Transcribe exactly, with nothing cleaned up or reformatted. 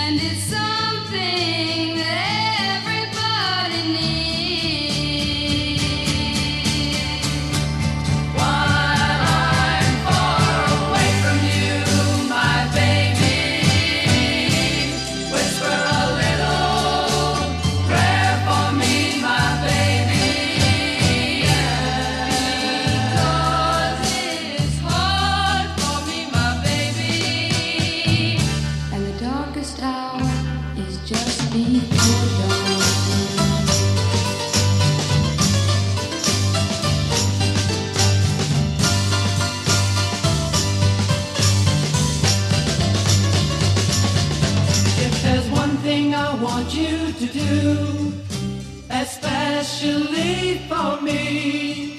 and it's something that everybody needs. While I'm far away from you, my baby, whisper a little prayer for me, my baby, because it's hard for me, my baby, and the darkest hour is just before dawn. If there's one thing I want you to do, especially for me,